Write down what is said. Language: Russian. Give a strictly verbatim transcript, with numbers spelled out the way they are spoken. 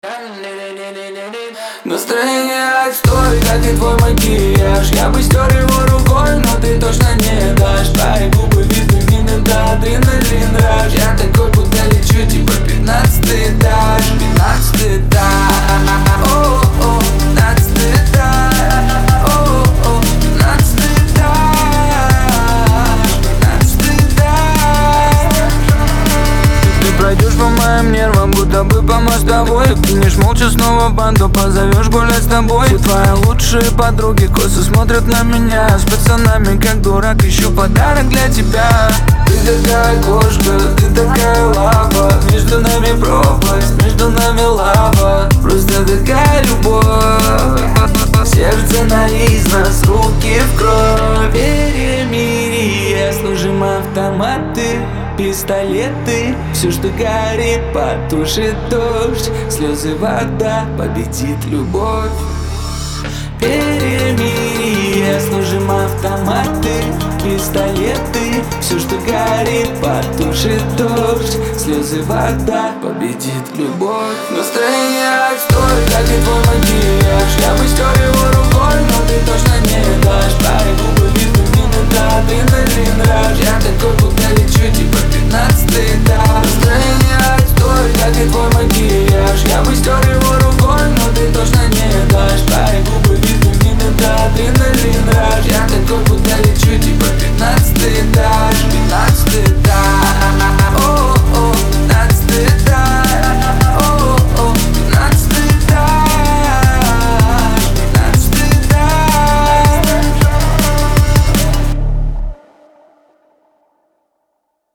Настроение отстой, как и твой макияж. Я бы стер его рукой, но ты точно не дашь. Твои губы витамины, да, адреналин, раш. Я такой, будто лечу, типа пятнадцатый этаж. Пятнадцатый этаж. О-о-о, пятнадцатый этаж. О-о-о, пятнадцатый этаж. Пятнадцатый этаж. Ты пройдешь по моим нервам, будто бы по мостовой. Кинешь молча снова в банду, позовешь гулять с тобой. Все твои лучшие подруги косо смотрят на меня. С пацанами как дурак ищу подарок для тебя. Ты такая кошка, ты такая лава. Между нами пропасть, между нами лава. Просто такая любовь. Сердце на износ, руки в кровь. Перемирие, служим автоматы, пистолеты. Все, что горит, потушит дождь. Слезы, вода, победит любовь. Перемирие, служим автоматы, пистолеты. Все, что горит, потушит дождь. Слезы, вода, победит любовь. Настроение отстой, как и твой макияж. Я бы стер его рукой, но ты точно не дашь. Твои губы витамины, да, адреналин, раш. Я такой, будто лечу, типа пятнадцатый этаж.